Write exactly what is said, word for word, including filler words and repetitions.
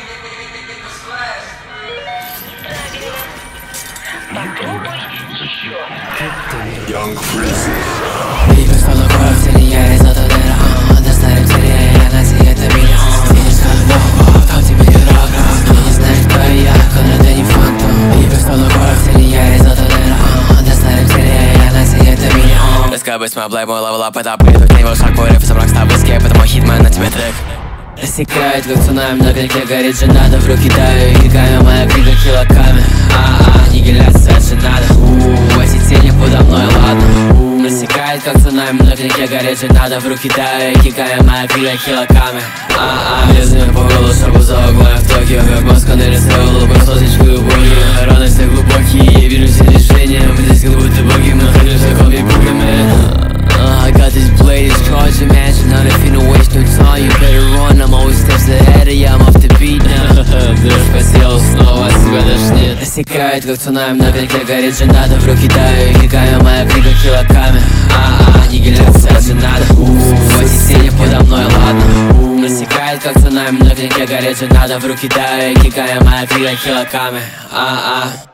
Young Freezy. Видишь, что такое в теле, я из этого дыра. Доставим теле, я на тебе это миллион. Видишь, как легко, там тебе не рога. Не знаешь, кто я, когда ты не фантом. Видишь, что такое в теле, я из этого дыра. Доставим теле, я на тебе это миллион. Раскабы мой плей, мой левел ап, это апгрейд. У него шаг, мой реф, сам рокстар, эскейп, это мой хитмен, на тебе трек. Рассекает, как цунами, на крике горит жена. В руки даю, гигами, моя книга килоками. А-а, аннигиляция же надо. У-у-у, эти тени подо мной, ладно. Рассекает, как цунами, на крике горит жена. В руки даю, гигами, моя книга килоками. А-а, лезу по голу, шагу за углом в Токио. Как мозг нарисовал улыбку, сосочку и боги. Радости глубокие, я вижу все движения. Мы здесь как будто боги, мы ходим за коми-буками. I got this blade, it's charging, imagine how they finna waste no time. You better run, I'm always steps ahead of ya, I'm off the beat now. Дрожь по телу, снова от себя тошнит. Рассекает, как цунами, на крике горит жена. В руки даю, гигами, моя книга килоками. А-а, аннигиляция же надо. У-у-у, эти тени подо мной, ладно. Рассекает, как цунами, на крике горит жена. В руки даю, гигами, моя книга килоками. А-а.